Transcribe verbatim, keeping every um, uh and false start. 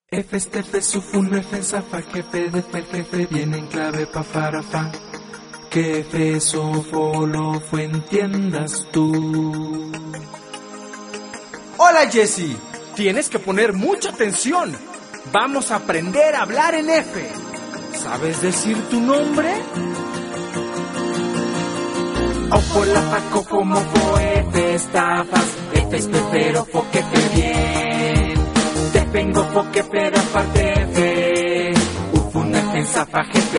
F, este, F, sufun, F, zafa, jefe, de fe, jefe, viene en clave, pa, para, fa. Que F, sofo, lo, fue, entiendas tú. Hola, Jesse. Tienes que poner mucha atención. Vamos a aprender a hablar en F. ¿Sabes decir tu nombre? Ofo, la, fa, cofo, mofo, F, estafas, F, espero, fo, que fe, bien. Te vengo, fo, que fe, da parte, F. Ufun, F, zafa, jefe.